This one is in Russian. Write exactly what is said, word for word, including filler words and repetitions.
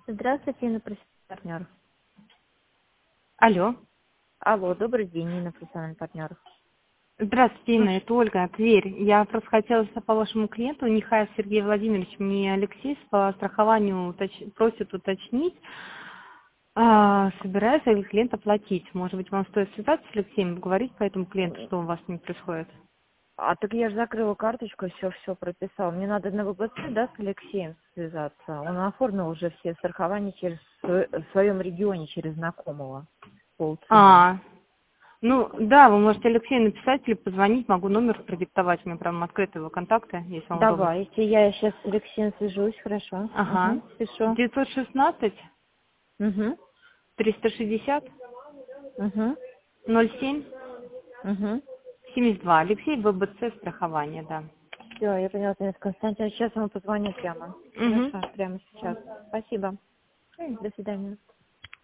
Здравствуйте, Инна, профессиональный партнер. Алло. Алло, добрый день, Инна, профессиональный партнер. Здравствуйте, Инна, это Ольга, Тверь. Я просто хотела по вашему клиенту, Нехаев Сергей Владимирович, мне Алексей по страхованию уточ- просит уточнить, а, собирается ли клиент оплатить. Может быть, вам стоит связаться с Алексеем и поговорить по этому клиенту, что у вас с ним происходит? А так я же закрыла карточку, все, все прописала. Мне надо на ВБЦ, да, с Алексеем связаться. Он оформил уже все страхования через св- в своем регионе, через знакомого. Полцены. А, ну да, вы можете Алексею написать или позвонить, могу номер продиктовать, у меня прям открыты его контакты, если вам удобно. Давайте, я сейчас с Алексеем свяжусь, хорошо. Ага. Угу, пишу. девятьсот шестнадцать Угу, триста шестьдесят угу, ноль семь угу. семьдесят два. Алексей, ВБЦ страхование, да. Все, я поняла, Денис Константинович, сейчас ему позвоню прямо. Угу. Хорошо, прямо сейчас. Спасибо. До свидания.